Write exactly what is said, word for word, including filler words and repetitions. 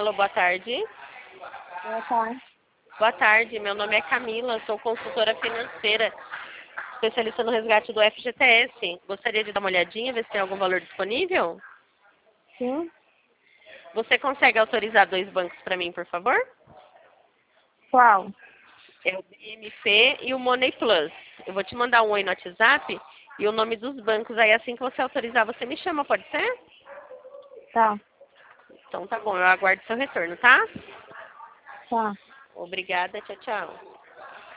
Alô, boa tarde. Boa tarde. Boa tarde, meu nome é Camila, sou consultora financeira, especialista no resgate do F G T S. Gostaria de dar uma olhadinha, ver se tem algum valor disponível? Sim? Você consegue autorizar dois bancos para mim, por favor? Qual? É o B M P e o Money Plus. Eu vou te mandar um oi no WhatsApp e o nome dos bancos. Aí assim que você autorizar, você me chama, pode ser? Tá. Então tá bom, eu aguardo seu retorno, tá? Tá. Obrigada, tchau, tchau.